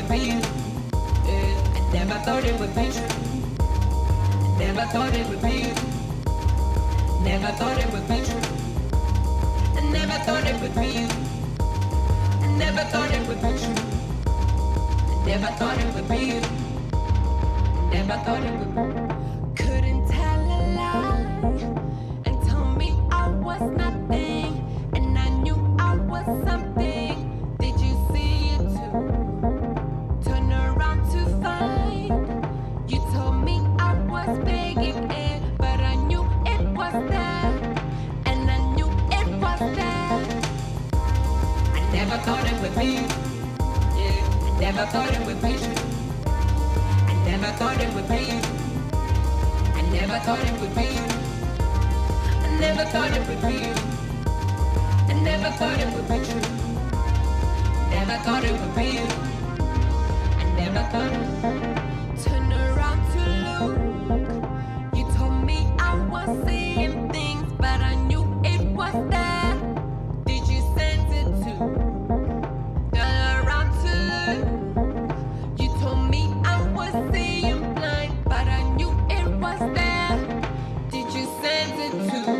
be you. I never thought it would be true. Never thought it would be you. Never thought it would be true. I never thought it would be you. I never thought it would be true. I never thought it would be you. Never thought it would be. Couldn't tell a lie and told me I was nothing, and I knew I was something. Did you see it too? Turn around to find you told me I was begging it, but I knew it was there, and I knew it was there. I never thought it would be you. Yeah, I never thought it would be true. I never thought it would be you. I never thought it would be you. I never thought it would be you. I never thought it would be true. Never thought it would be you. I never thought it. Turn around to look. You told me I was seeing things, but I knew it was there. Did you sense it too? Turn around to look. You told me I was seeing blind, but I knew it was there. Did you sense it too?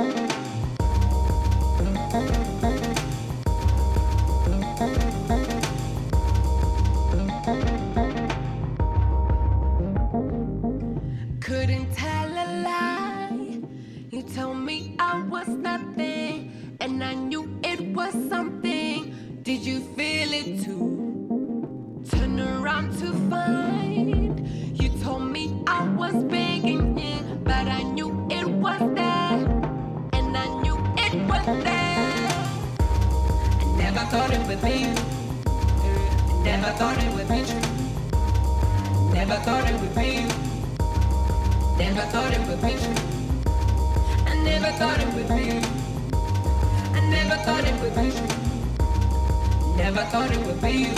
Couldn't tell a lie. You told me I was nothing, and I knew it was something. Did you feel it too? Turn around to find you told me I was begging it, but I knew it was there, and I knew it was there. I never thought it would be you. I never thought it would be true. Never thought it would be you. Never thought it would be true. I never thought it would be you. I never thought it would be true. Never thought it would be you.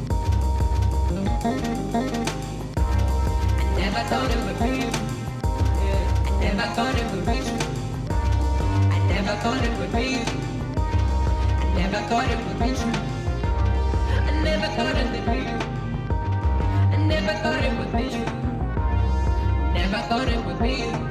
I never thought it would be you. Yeah, I never thought it would be true. I never thought it would be you. I never thought it would be true. I never thought it would be you. I never thought it would be you. Never thought it would be you.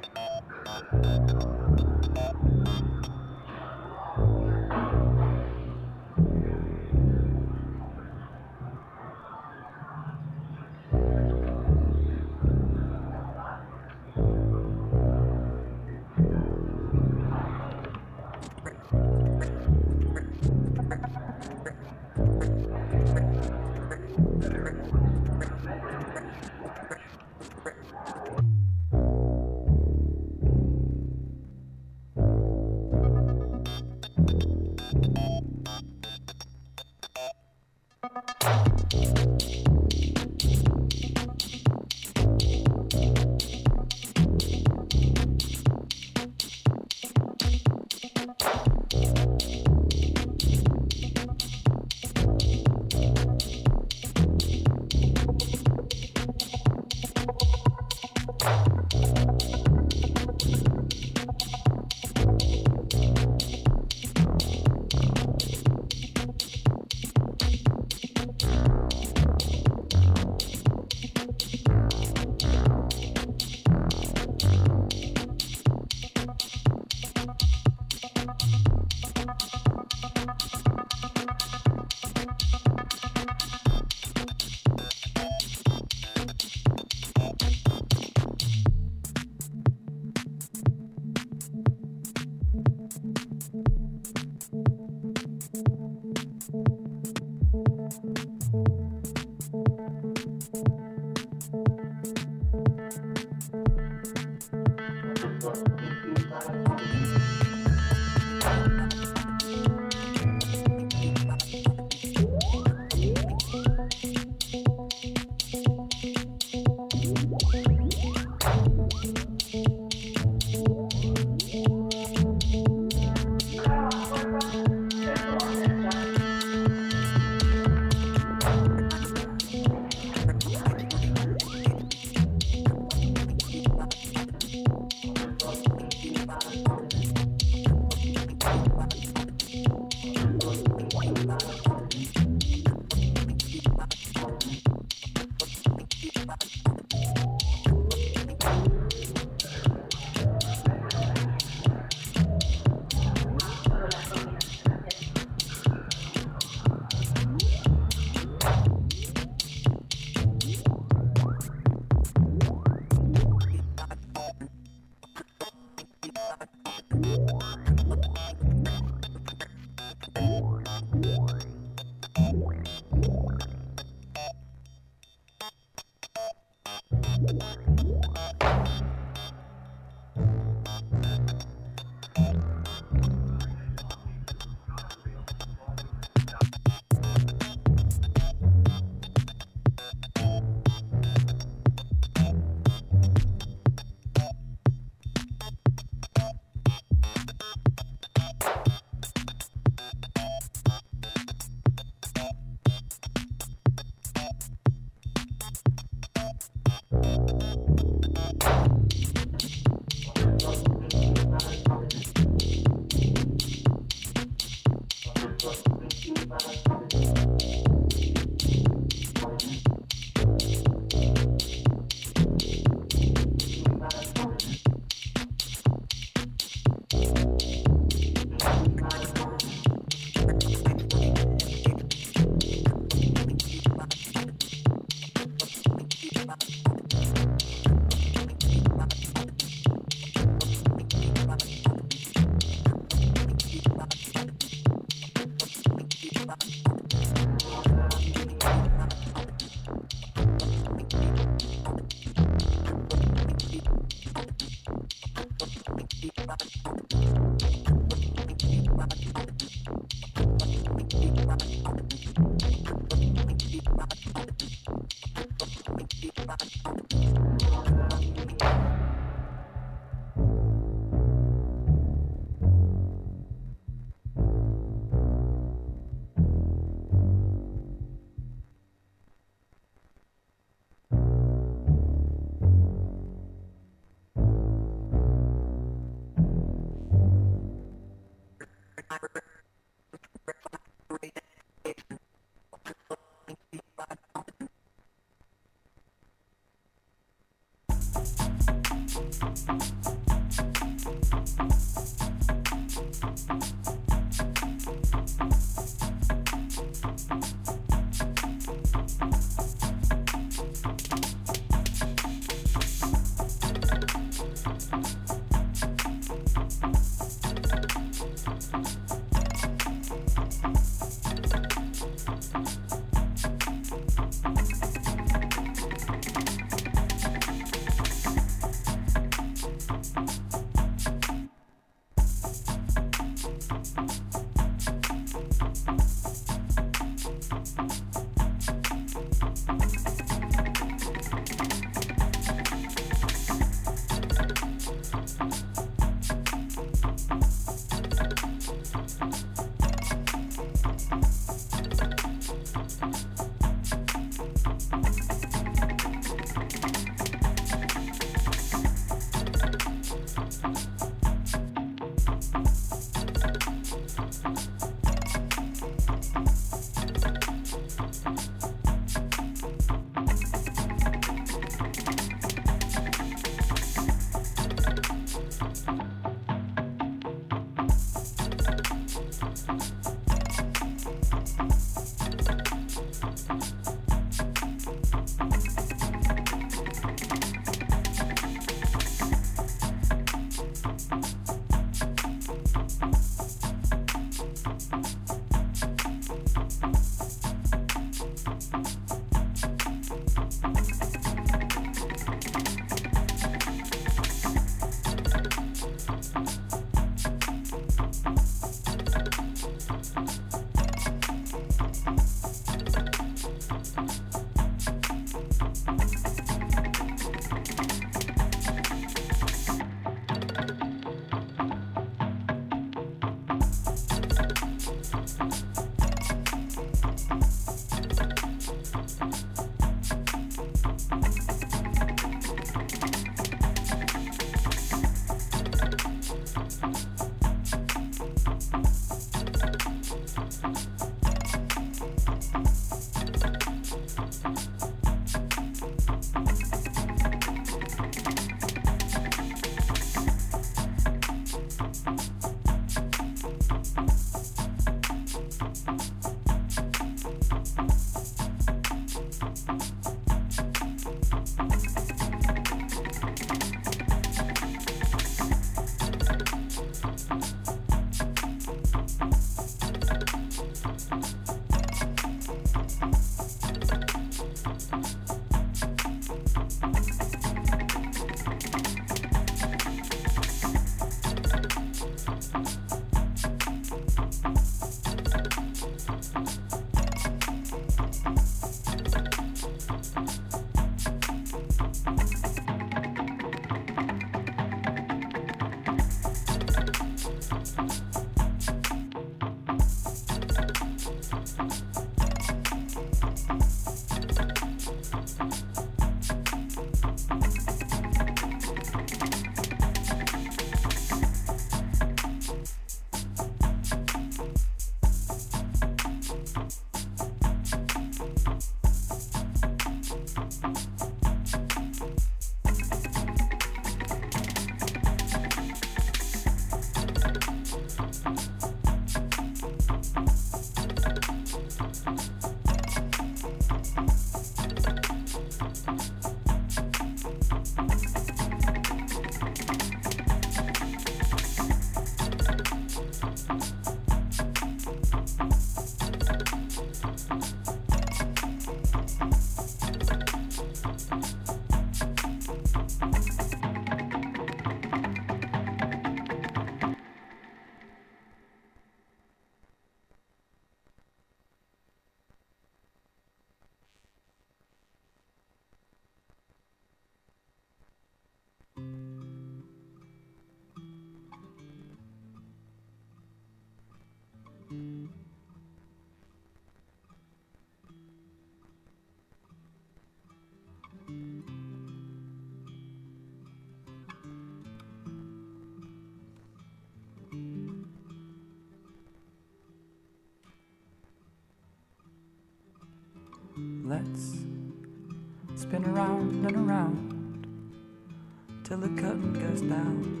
Let's spin around and around till the curtain goes down.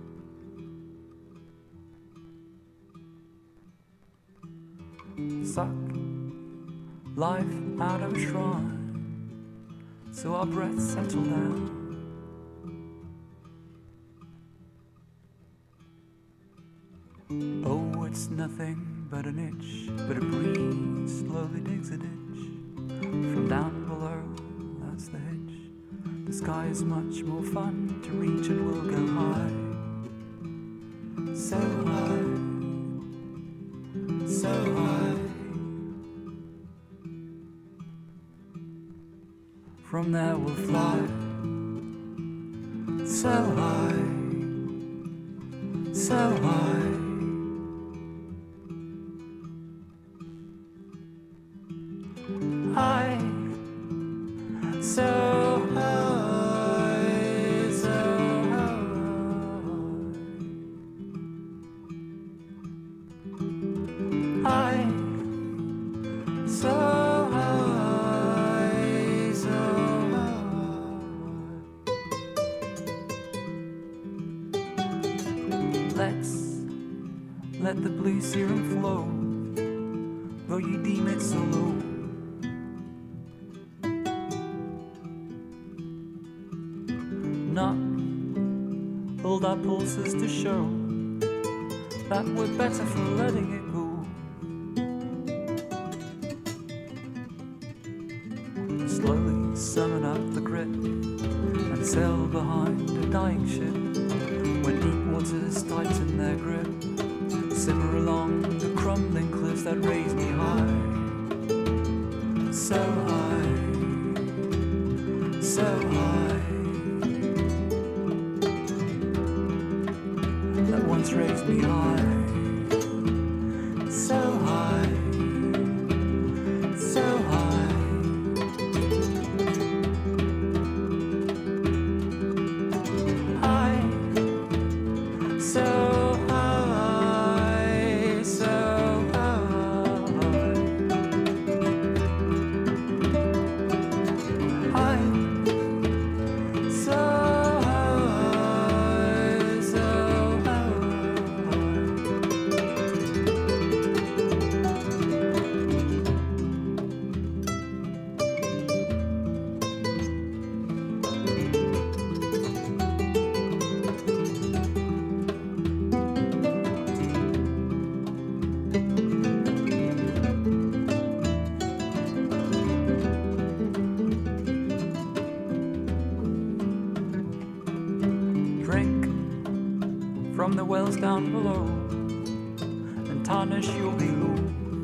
Suck life out of a shrine so our breaths settle down. Oh, it's nothing but an itch, but a breeze slowly digs a ditch. From down below, that's the hitch. The sky is much more fun to reach and we'll go high. So high, so high. From there we'll fly. So high, so high. High, so high, so high. High, so high, so high. Let's let the blue serum flow, though you deem it so low. Not hold our pulses to show that we're better for letting it go. Slowly summon up the grit and sail behind a dying ship. When deep waters tighten their grip, simmer along the crumbling cliffs that raise me high. So high, so high. That once raised me high, so high, so high. High, so high, so high. High, so high, so drink from the wells down below and tarnish your below.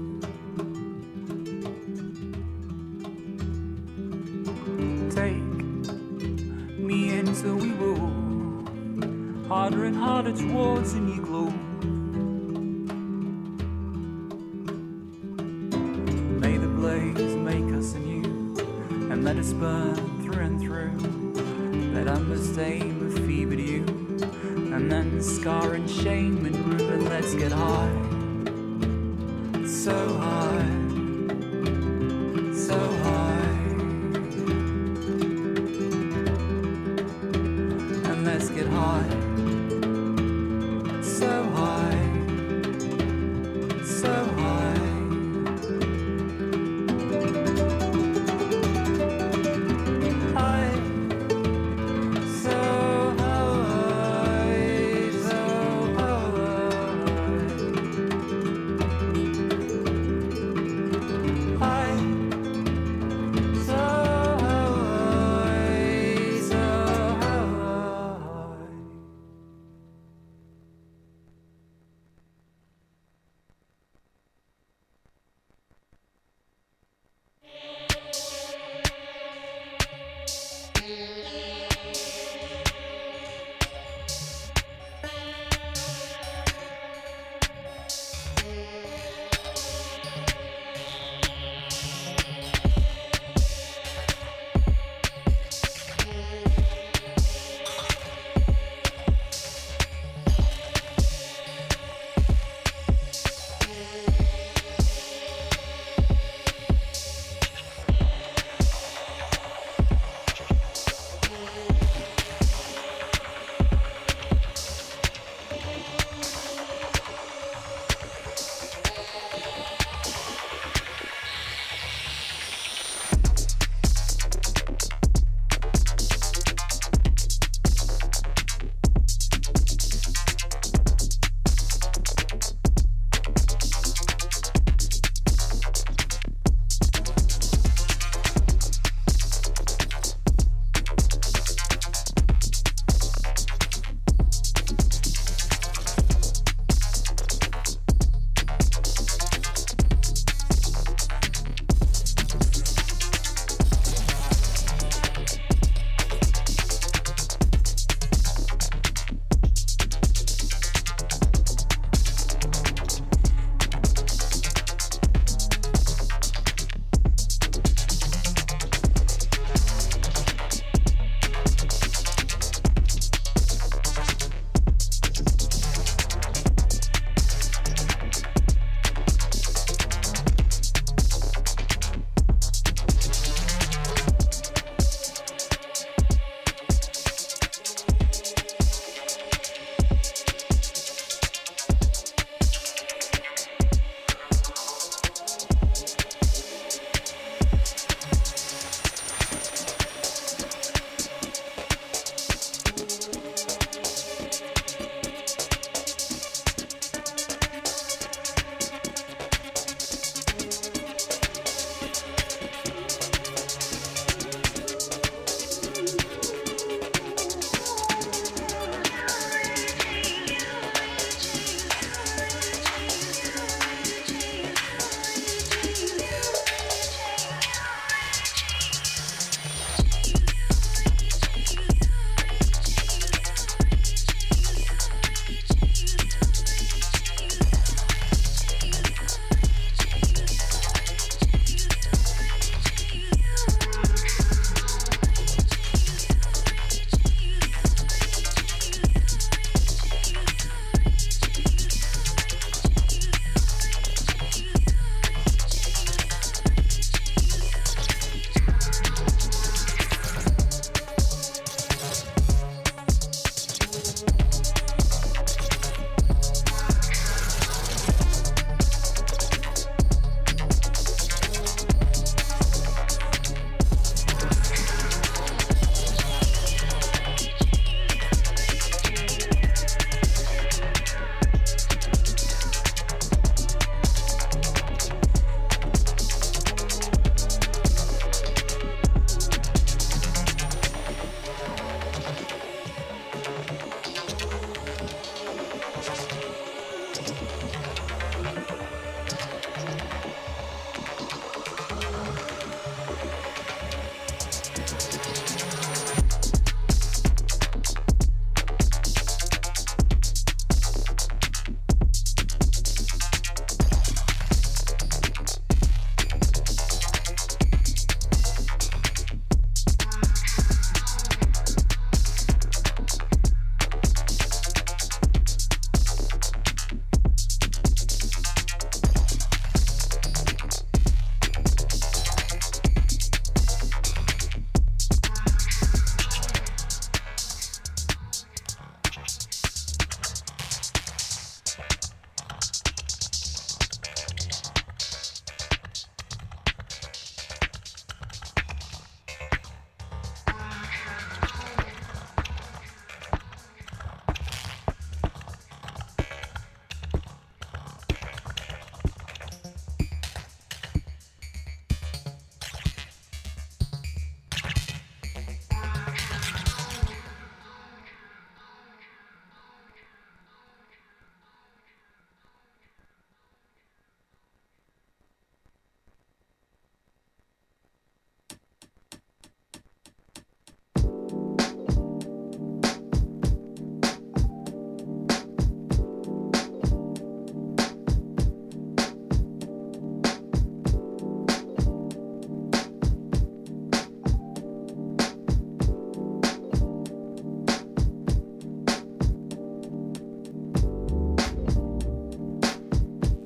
Take me into we roll, harder and harder towards a new glow. May the blaze make us anew and let us burn through and through. Let embers aim a fevered you, and then scar and shame and ruin. Let's get high, so high, so high, and let's get high, so high, so high. High, so high, so high. High,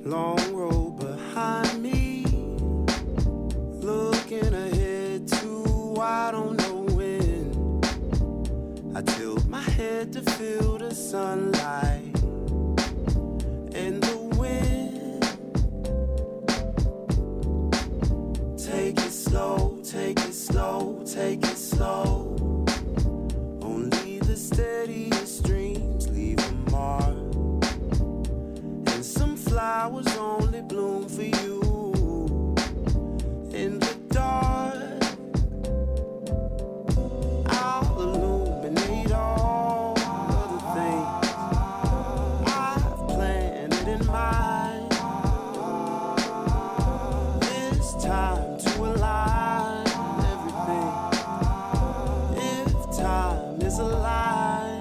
long road behind me, looking ahead to I don't know when. I tilt my head to feel the sunlight and the wind. Take it slow, take it slow, take it slow. Only the steadiest streams leave a mark, and some flowers only bloom for you in the dark. I'll illuminate all of the things I've planted in mind. It's time to align everything. If time is a lie,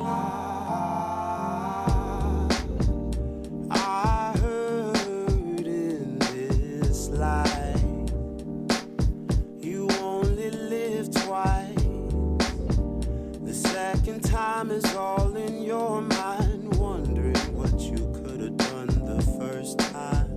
I heard in this life you only live twice. The second time is all in your mind, wondering what you could have done the first time.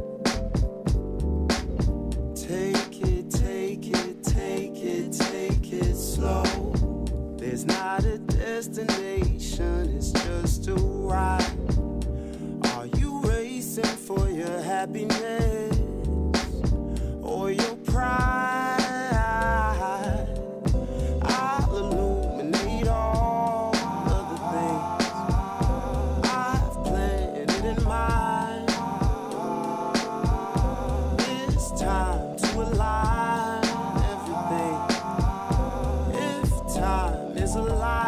Take it, take it, take it, take it slow. There's not a destination, it's just a ride. Are you racing for your happiness or your pride? I'll illuminate all of the things I've planted in mind. It's time to align everything. If time is a lie,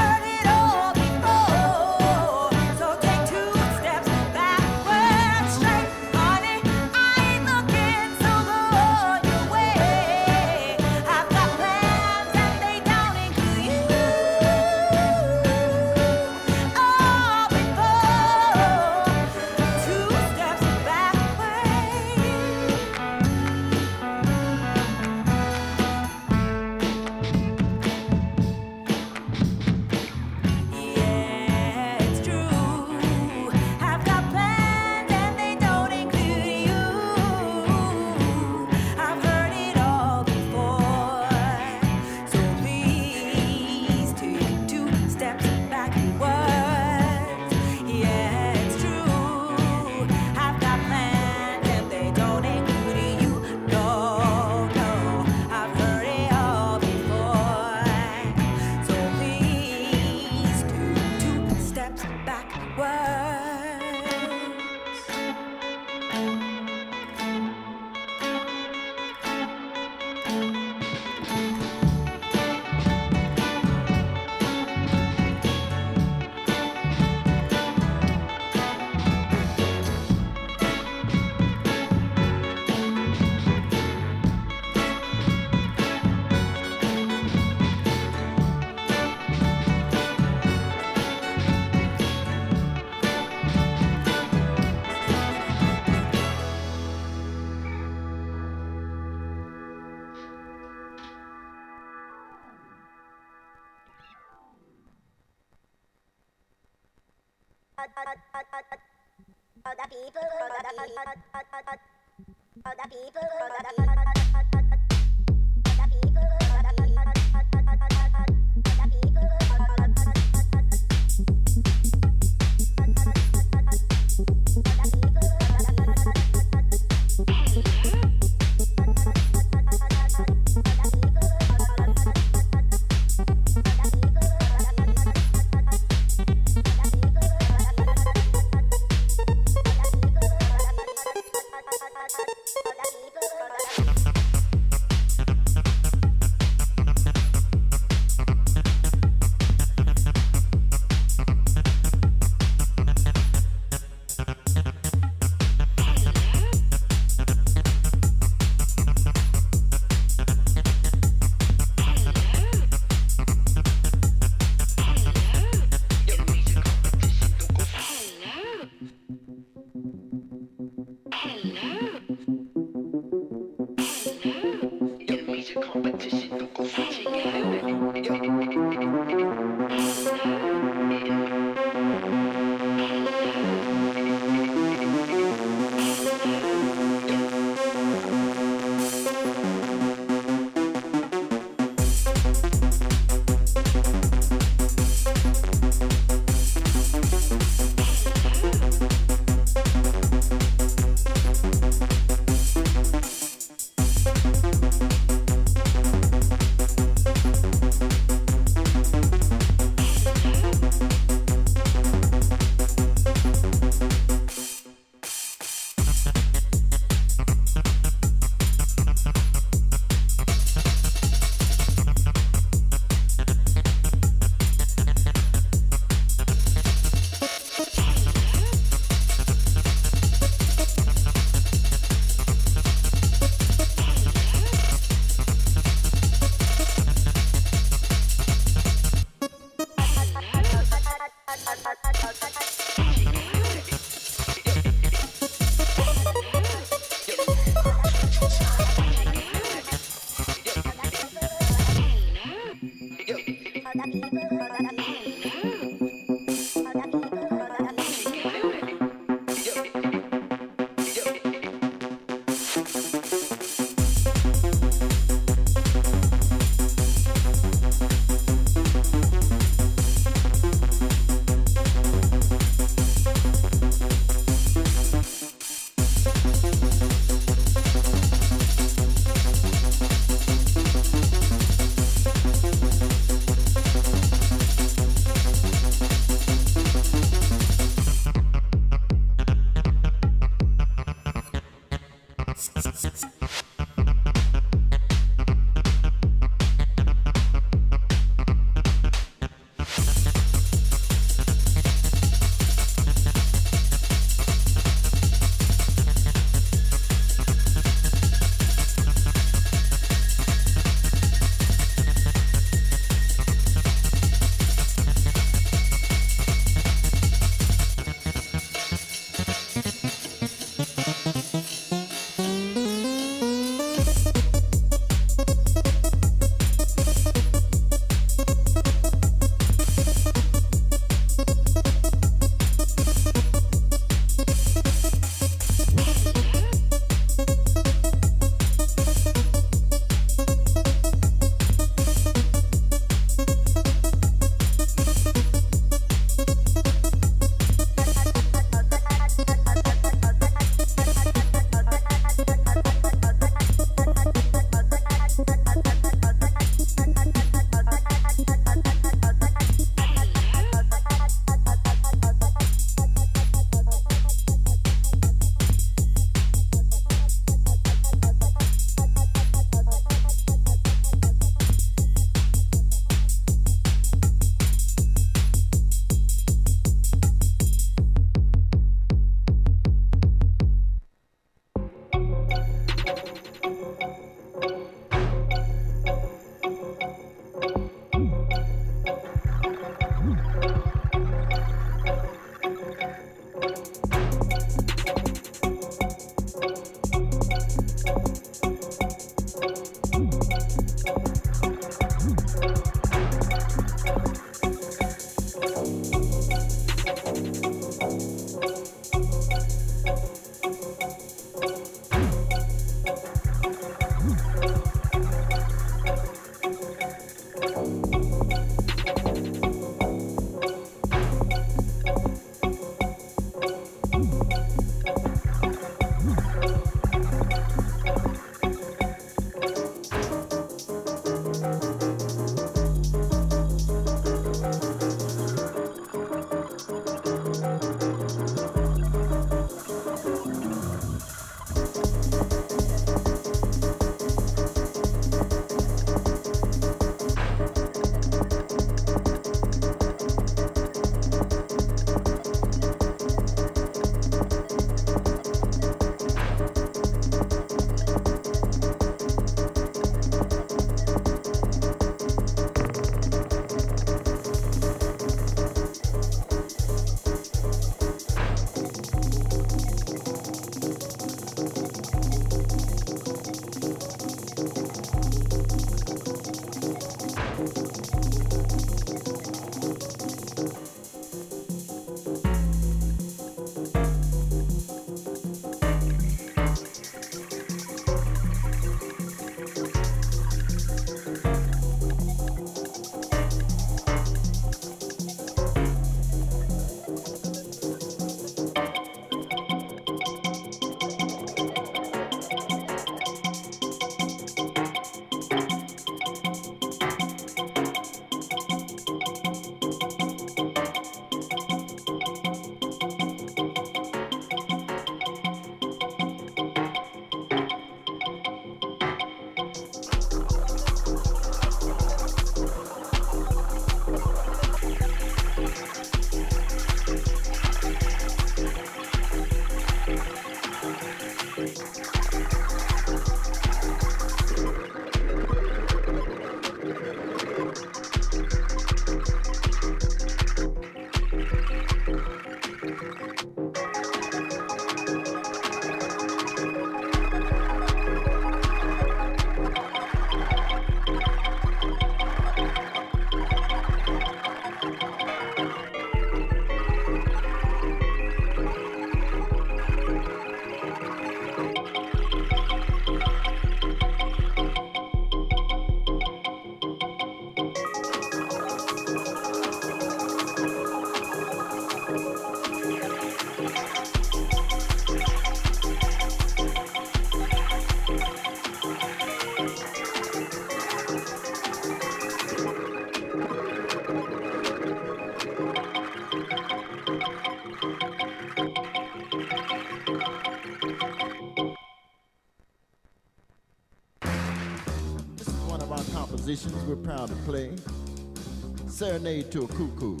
musicians, we're proud to play Serenade to a Cuckoo.